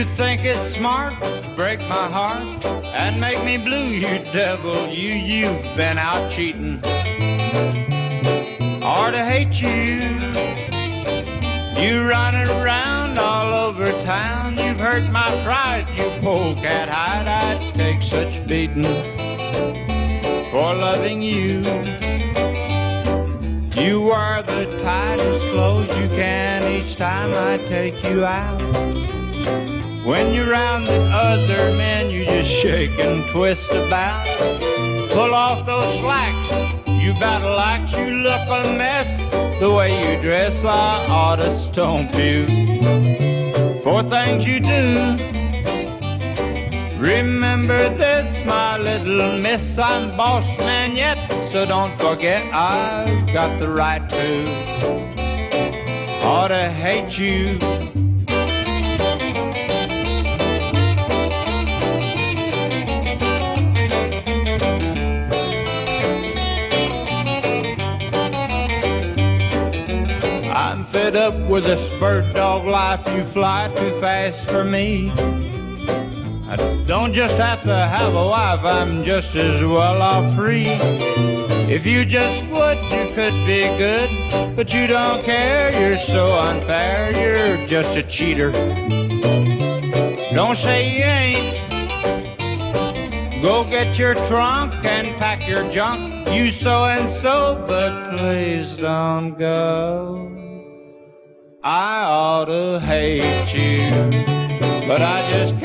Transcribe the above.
You think it's smart to break my heart and make me blue, you devil, you've been out cheating. Or to hate you, you running around all over town. You've hurt my pride, you polecat-eyed. I'd take such beating for loving you. You wear the tightest clothes you can each time I take you out. When you're around the other men, you just shake and twist about. Pull off those slacks, you battle axe. You look a mess, the way you dress, I ought to stomp you for things you do. Remember this, my little miss, I'm boss man yet, so don't forget I've got the right to ought to hate you. I'm fed up with this bird dog life, you fly too fast for me. I don't just have to have a wife, I'm just as well off free. If you just would, you could be good, but you don't care, you're so unfair, you're just a cheater. Don't say you ain't. Go get your trunk and pack your junk, you so-and-so, but please don't go. I ought to hate you, but I just can't.